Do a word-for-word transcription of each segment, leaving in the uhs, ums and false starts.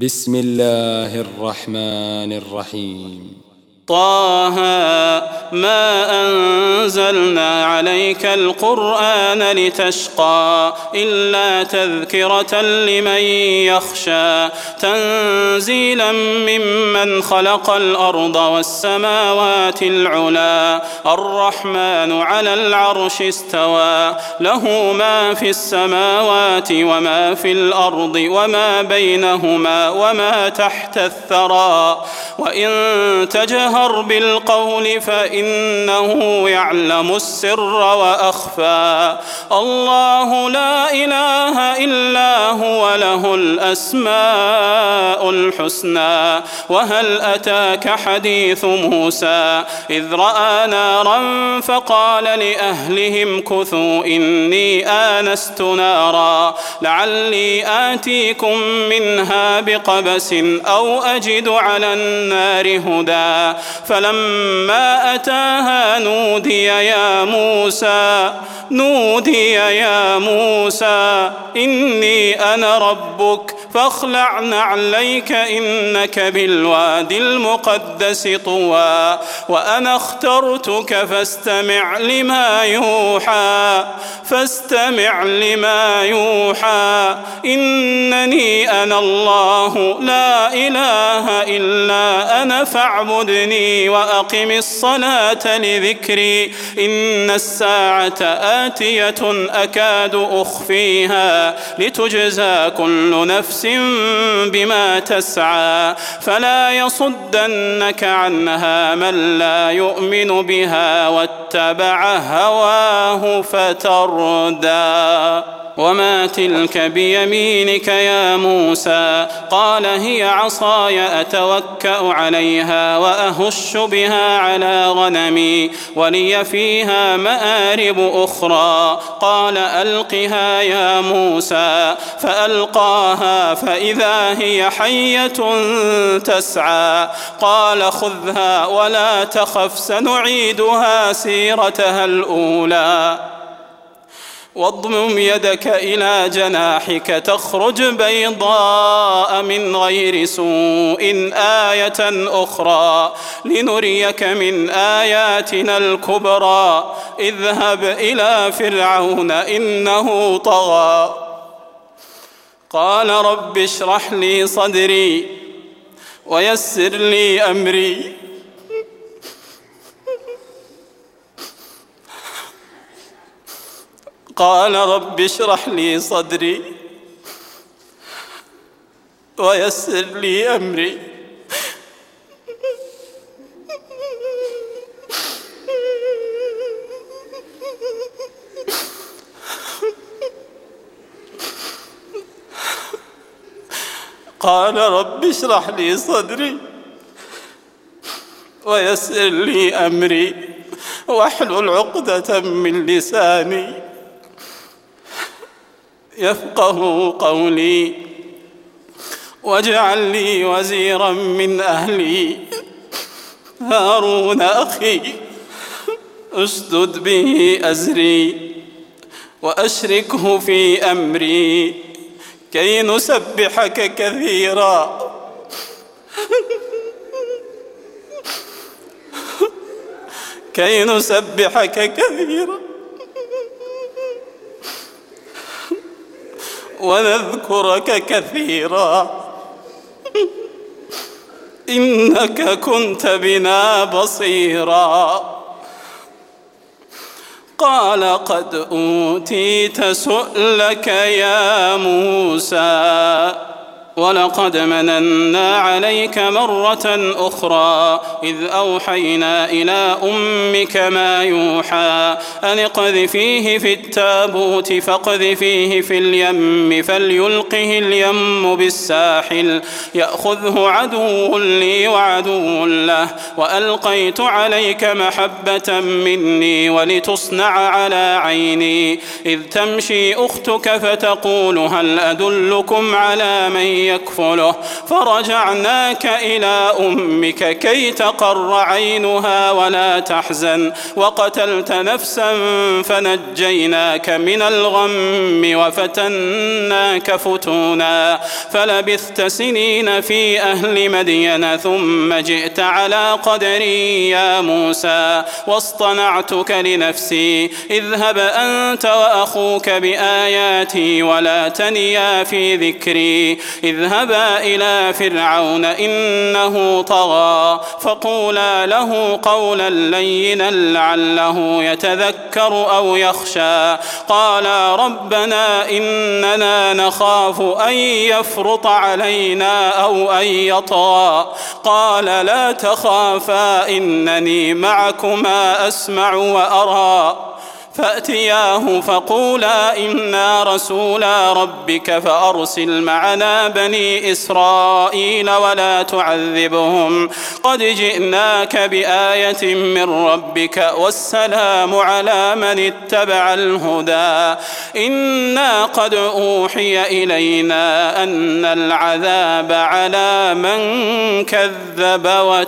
بسم الله الرحمن الرحيم. طه ما أنزلنا عليك القرآن لتشقى إلا تذكرة لمن يخشى تنزيلا ممن خلق الأرض والسماوات العلا الرحمن على العرش استوى له ما في السماوات وما في الأرض وما بينهما وما تحت الثرى وإن تجهر بالقول فإنه يعلم السر وأخفى الله لا إله إلا هو له الأسماء الحسنى وهل أتاك حديث موسى إذ رأى نارا فقال لأهلهم كثوا إني آنست نارا لعلي آتيكم منها بقبس أو أجد على النار هدى فلما أتاها نودي يا موسى نودي يا موسى إني أنا ربك فاخلع نعليك إنك بالوادي المقدس طوى وأنا اخترتك فاستمع لما يوحى فاستمع لما يوحى إنني أنا الله لا إله إلا أنا فاعبدني وأقم الصلاة لذكري إن الساعة آتية أكاد أخفيها لتجزى كل نفس بما تسعى فلا يصدنك عنها من لا يؤمن بها واتبع هواه فتردى وما تلك بيمينك يا موسى قال هي عصاي أتوكأ عليها وأهش بها على غنمي ولي فيها مآرب أخرى قال ألقها يا موسى فألقاها فإذا هي حية تسعى قال خذها ولا تخف سنعيدها سيرتها الأولى واضمم يدك إلى جناحك تخرج بيضاء من غير سوء آية أخرى لنريك من آياتنا الكبرى اذهب إلى فرعون إنه طغى قال رب اشرح لي صدري ويسر لي أمري قال رب اشرح لي صدري ويسر لي أمري قال رب اشرح لي صدري ويسر لي أمري واحلل عقدة من لساني يفقه قولي واجعل لي وزيرا من أهلي هارون أخي اشدد به أزري وأشركه في أمري كي نسبحك كثيرا كي نسبحك كثيرا ونذكرك كثيرا إنك كنت بنا بصيرا قال قد أوتيت سؤلك يا موسى ولقد مننا عليك مرة أخرى إذ أوحينا إلى أمك ما يوحى أن اقذفيه في التابوت فاقذفيه في اليم فليلقه اليم بالساحل يأخذه عدو لي وعدو له وألقيت عليك محبة مني ولتصنع على عيني إذ تمشي أختك فتقول هل أدلكم على من يكفله فرجعناك إلى أمك كي تقر عينها ولا تحزن وقتلت نفسا فنجيناك من الغم وفتناك فتونا فلبثت سنين في أهل مدين ثم جئت على قدري يا موسى واصطنعتك لنفسي اذهب أنت وأخوك بآياتي ولا تنيا في ذكري اذهبا إلى فرعون إنه طغى فقولا له قولا لينا لعله يتذكر أو يخشى قالا ربنا إننا نخاف أن يفرط علينا أو أن يطغى قال لا تخافا إنني معكما أسمع وأرى فأتياه فقولا إنا رسولا ربك فأرسل معنا بني إسرائيل ولا تعذبهم قد جئناك بآية من ربك والسلام على من اتبع الهدى إنا قد أوحي إلينا أن العذاب على من كذب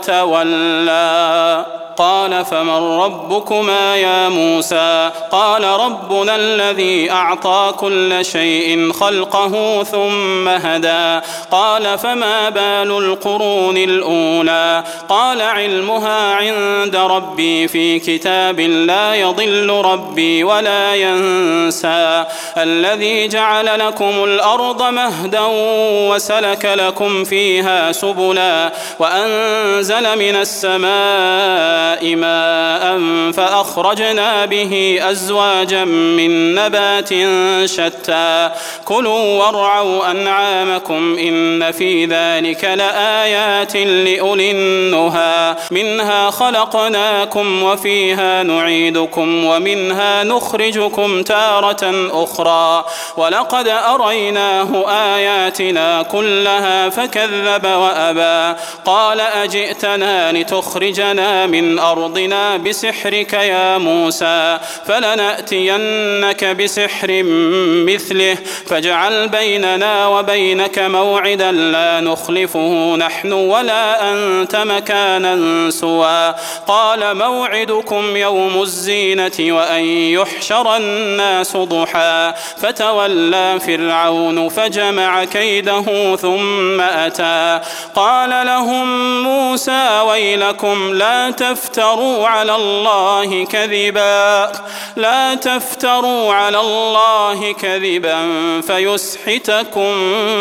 وتولى قال فمن ربكما يا موسى قال ربنا الذي أعطى كل شيء خلقه ثم هدى قال فما بال القرون الأولى قال علمها عند ربي في كتاب لا يضل ربي ولا ينسى الذي جعل لكم الأرض مهدا وسلك لكم فيها سبلا وأنزل من السماء ماء فأخرجنا به أزواجا من نبات شتى كلوا وارعوا أنعامكم إن في ذلك لآيات لأولي النهى منها خلقناكم وفيها نعيدكم ومنها نخرجكم تارة أخرى ولقد أريناه آياتنا كلها فكذب وأبى قال أجئتنا لتخرجنا من أرضنا بسحرك يا موسى فلنأتينك بسحر مثله فاجعل بيننا وبينك موعدا لا نخلفه نحن ولا أنت مكانا سوى قال موعدكم يوم الزينة وأن يحشر الناس ضحى فتولى فرعون فجمع كيده ثم أتى قال لهم موسى ويلكم لا تفتروا على الله كذبا لا تفتروا على الله كذبا فيسحتكم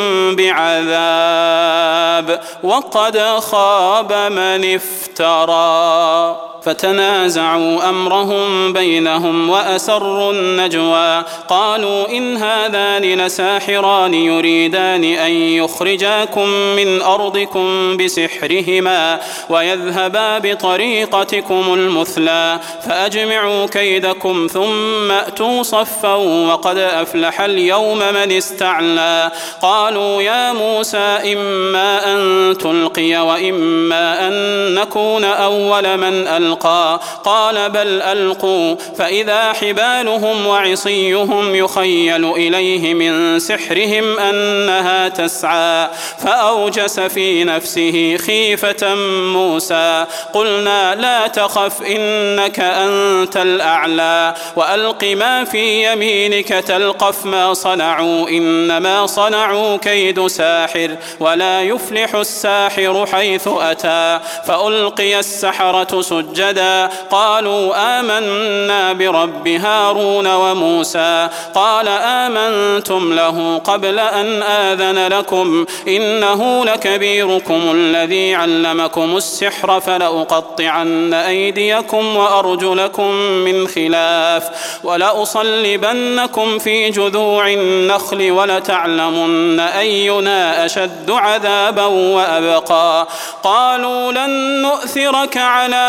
بعذاب وقد خاب من افترى فتنازعوا أمرهم بينهم وأسروا النجوى قالوا إن هذان لساحران يريدان أن يخرجاكم من أرضكم بسحرهما ويذهبا بطريقتكم المثلى فأجمعوا كيدكم ثم أتوا صفا وقد أفلح اليوم من استعلى قالوا يا موسى إما أن تلقي وإما أن نكون أول من ألقى قال بل ألقوا فإذا حبالهم وعصيهم يخيل إليه من سحرهم أنها تسعى فأوجس في نفسه خيفة موسى قلنا لا تخف إنك أنت الأعلى وألق ما في يمينك تلقف ما صنعوا إنما صنعوا كيد ساحر ولا يفلح الساحر حيث أتى فألقي السحرة سجدا قالوا آمنا برب هارون وموسى قال آمنتم له قبل أن آذن لكم إنه لكبيركم الذي علمكم السحر فلأقطعن أيديكم وأرجلكم من خلاف ولأصلبنكم في جذوع النخل ولتعلمن أينا أشد عذابا وأبقى قالوا لن نؤثرك على ما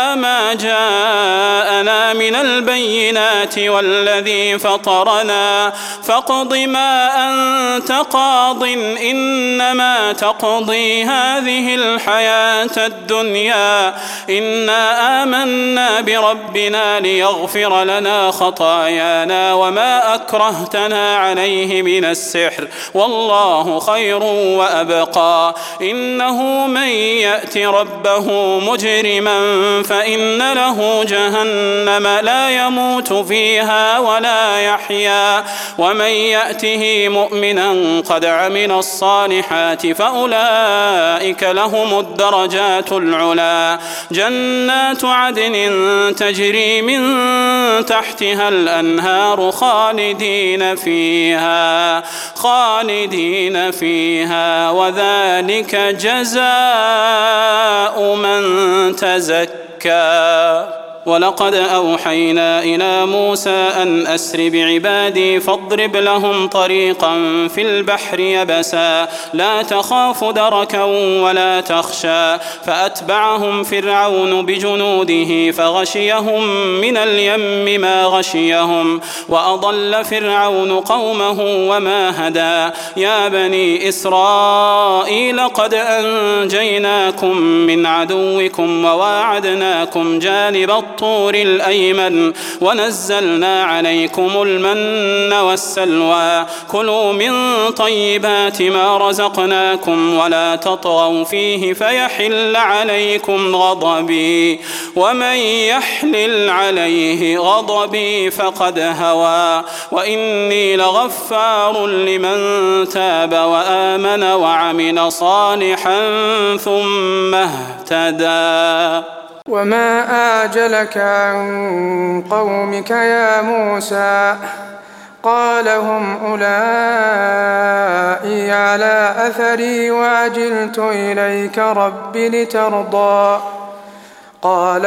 ما جاءنا من البينات والذي فطرنا فاقض ما أنت قاض إنما تقضي هذه الحياة الدنيا إنا آمنا بربنا ليغفر لنا خطايانا وما أكرهتنا عليه من السحر والله خير وأبقى إنه من يأت ربه مجرما فإن له جهنم لا يموت فيها ولا يحيا ومن يأته مؤمنا قد عمل الصالحات فأولئك لهم الدرجات العلا جنات عدن تجري من تحتها الأنهار خالدين فيها خالدين فيها وذلك جزاء من تزكى ولقد أوحينا إلى موسى أن أسر بعبادي فاضرب لهم طريقا في البحر يبسا لا تخاف دركا ولا تخشى فأتبعهم فرعون بجنوده فغشيهم من اليم ما غشيهم وأضل فرعون قومه وما هدى يا بني إسرائيل قد أنجيناكم من عدوكم وواعدناكم جانب الطور الأيمن ونزلنا عليكم المن والسلوى كلوا من طيبات ما رزقناكم ولا تطغوا فيه فيحل عليكم غضبي ومن يحلل عليه غضبي فقد هوى وإني لغفار لمن تاب وآمن وعمل صالحا ثم اهتدى وما أعجلك عن قومك يا موسى قال هم أولئك على أثري وعجلت إليك رب لترضى قال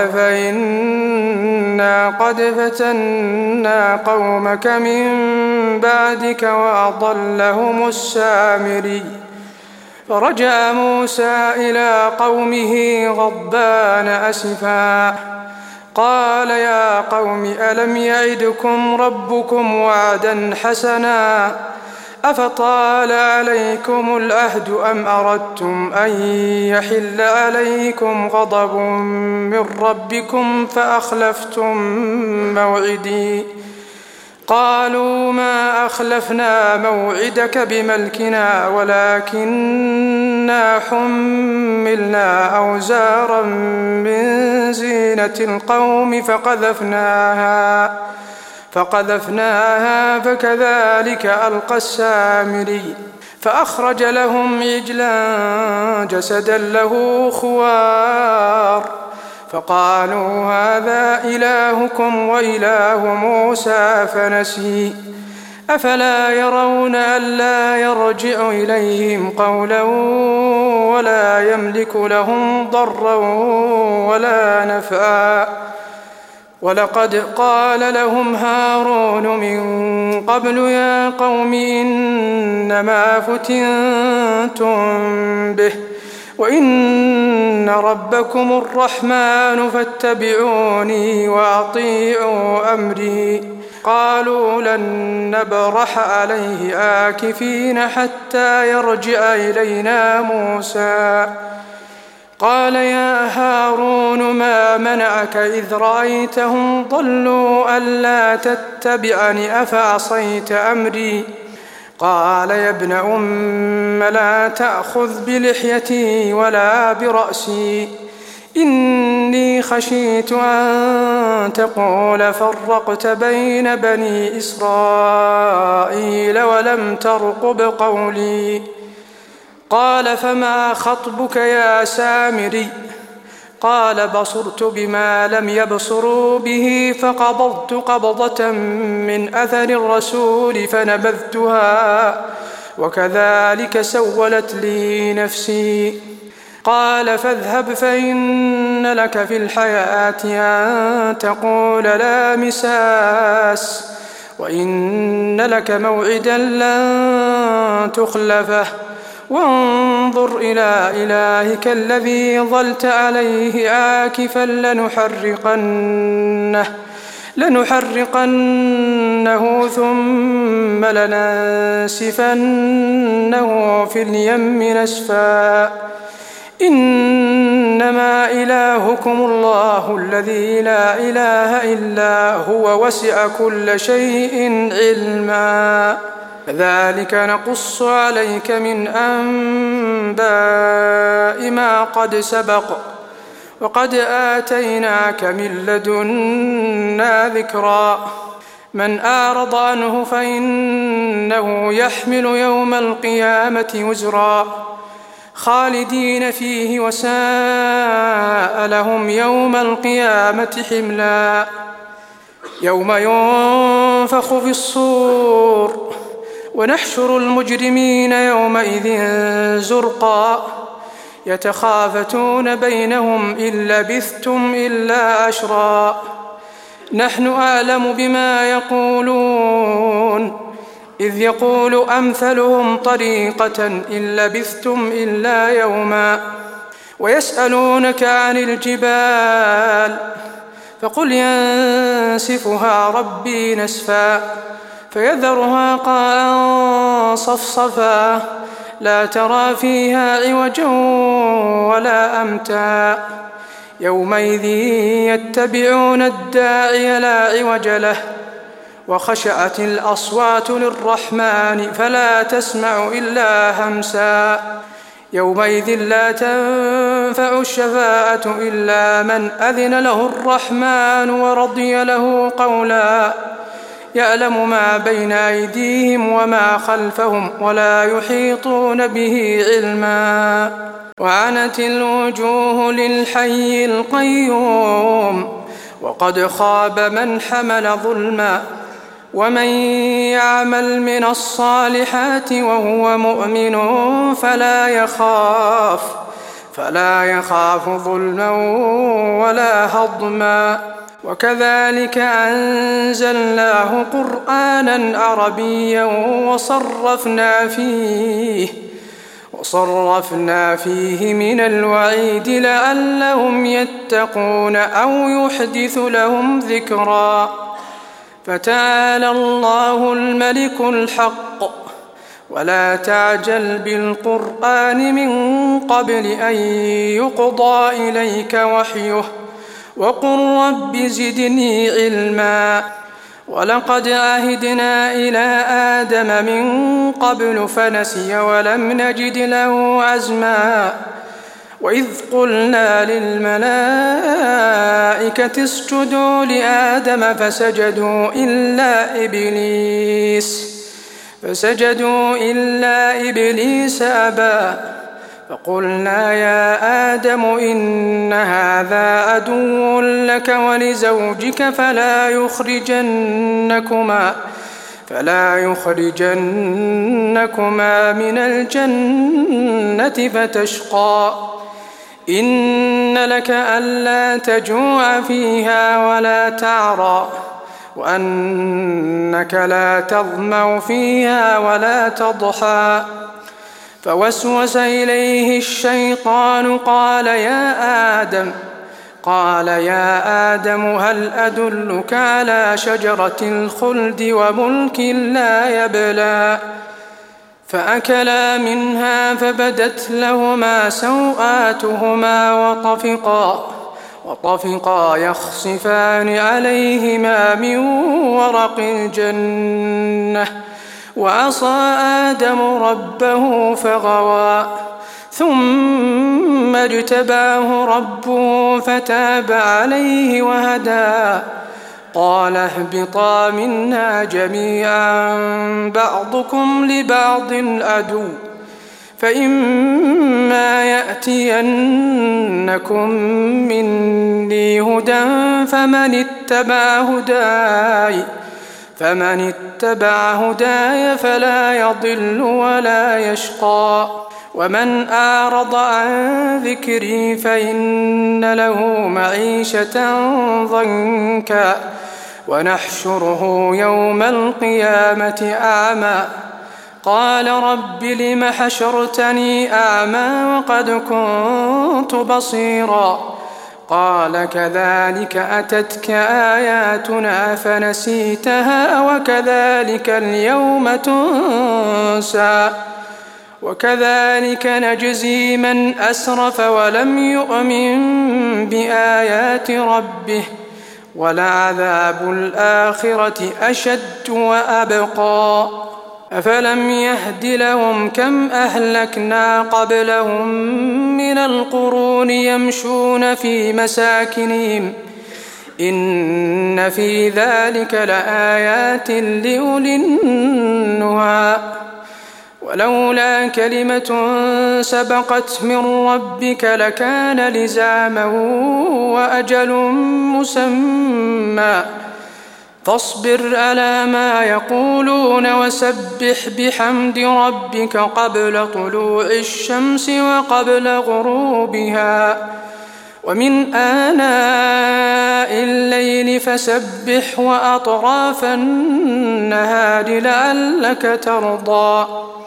فإنا قد فتنا قومك من بعدك وأضلهم السامري فرجع موسى إلى قومه غضبان أسفا قال يا قوم ألم يعدكم ربكم وعدا حسنا أفطال عليكم العهد أم أردتم أن يحل عليكم غضب من ربكم فأخلفتم موعدي قالوا ما أخلفنا موعدك بملكنا ولكننا حملنا أوزارا من زينة القوم فقذفناها فقذفناها فكذلك ألقى السامري فأخرج لهم عجلا جسدا له خوار فقالوا هذا إلهكم وإله موسى فنسي أفلا يرون ألا يرجع إليهم قولا ولا يملك لهم ضرا ولا نفعا ولقد قال لهم هارون من قبل يا قوم إنما فتنتم به وإن ربكم الرحمن فاتبعوني وأطيعوا أمري قالوا لن نبرح عليه آكفين حتى يرجع إلينا موسى قال يا هارون ما منعك إذ رأيتهم ضلوا ألا تتبعني أفعصيت أمري قال يا ابن أم لا تأخذ بلحيتي ولا برأسي إني خشيت أن تقول فرقت بين بني إسرائيل ولم ترقب قولي قال فما خطبك يا سامري قال بصرت بما لم يبصروا به فقبضت قبضة من أثر الرسول فنبذتها وكذلك سولت لي نفسي قال فاذهب فإن لك في الحياة أن تقول لا مساس وإن لك موعدا لن تخلفه وانظر إلى إلهك الذي ظلت عليه عاكفا لنحرقنه لنحرقنه ثم لننسفنه في اليم نسفا إنما إلهكم الله الذي لا إله إلا هو وسع كل شيء علما كذلك نقص عليك من أنباء ما قد سبق وقد آتيناك من لدنا ذكرا من أعرض عنه فإنه يحمل يوم القيامة وزرا خالدين فيه وساء لهم يوم القيامة حملا يوم ينفخ في الصور ونحشر المجرمين يومئذ زرقا يتخافتون بينهم إن لبثتم إلا عشرا نحن أعلم بما يقولون إذ يقول أمثلهم طريقة إن لبثتم إلا يوما ويسألونك عن الجبال فقل ينسفها ربي نسفا فيذرها قاعا صفصفا لا ترى فيها عوجا ولا أمتا يومئذ يتبعون الداعي لا عوج له وخشعت الأصوات للرحمن فلا تسمع إلا همسا يومئذ لا تنفع الشفاعة إلا من أذن له الرحمن ورضي له قولا يعلم ما بين أيديهم وما خلفهم ولا يحيطون به علما وعنت الوجوه للحي القيوم وقد خاب من حمل ظلما ومن يعمل من الصالحات وهو مؤمن فلا يخاف فلا يخاف ظلما ولا هضما وكذلك أنزلناه قرآنا عربيا وصرفنا فيه وصرفنا فيه من الوعيد لعلهم يتقون أو يحدث لهم ذكرا فتعالى الله الملك الحق ولا تعجل بالقرآن من قبل أن يقضى إليك وحيه وقل رب زدني علما ولقد عهدنا إلى آدم من قبل فنسي ولم نجد له عزما وإذ قلنا للملائكة اسجدوا لآدم فسجدوا إلا إبليس فسجدوا إلا إبليس أبى فقلنا يا آدم إن هذا عدو لك ولزوجك فلا يخرجنكما فلا يخرجنكما من الجنة فتشقى إن لك ألا تجوع فيها ولا تعرى وأنك لا تظمأ فيها ولا تضحى فوسوس إليه الشيطان قال يا آدم قال يا آدم هل أدلك على شجرة الخلد وملك لا يبلى فأكلا منها فبدت لهما سوآتهما وطفقا وطفقا يخصفان عليهما من ورق الجنة وعصى آدم ربه فغوى ثم اجتباه ربه فتاب عليه وهدى قال اهبطا منها جميعا بعضكم لبعض عدو فإما يأتينكم مني هدى فمن اتبع هداي فمن اتبع هداي فلا يضل ولا يشقى ومن أعرض عن ذكري فإن له معيشة ضنكا ونحشره يوم القيامة أعمى قال رب لم حشرتني أعمى وقد كنت بصيرا قال كذلك أتتك آياتنا فنسيتها وكذلك اليوم تنسى وكذلك نجزي من أسرف ولم يؤمن بآيات ربه ولعذاب الآخرة أشد وأبقى أفلم يهد لهم كم أهلكنا قبلهم من القرون يمشون في مساكنهم إن في ذلك لآيات لأولي النهى ولولا كلمة سبقت من ربك لكان لزاما وأجل مسمى فاصبر على ما يقولون وسبح بحمد ربك قبل طلوع الشمس وقبل غروبها ومن آناء الليل فسبح وأطراف النهار لعلك ترضى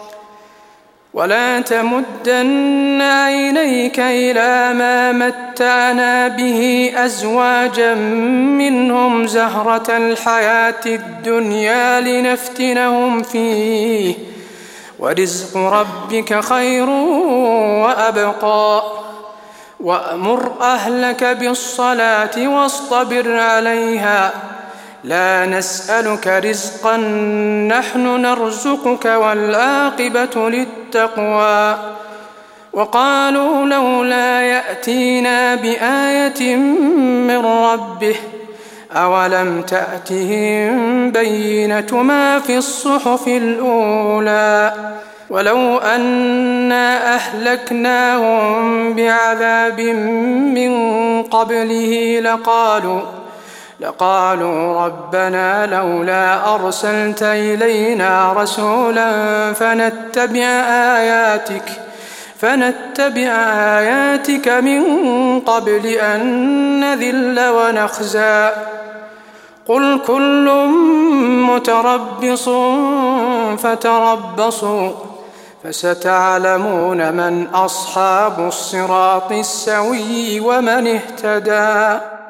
ولا تمدن عينيك إلى ما متعنا به أزواجا منهم زهرة الحياة الدنيا لنفتنهم فيه ورزق ربك خير وأبقى وأمر أهلك بالصلاة واصطبر عليها لا نسألك رزقا نحن نرزقك والعاقبة للتقوى وقالوا لولا يأتينا بآية من ربه أولم تأتهم بينة ما في الصحف الأولى ولو أنا أهلكناهم بعذاب من قبله لقالوا لقالوا ربنا لولا أرسلت إلينا رسولا فنتبع آياتك فنتبع آياتك من قبل أن نذل ونخزى قل كل متربص فتربصوا فستعلمون من أصحاب الصراط السوي ومن اهتدى.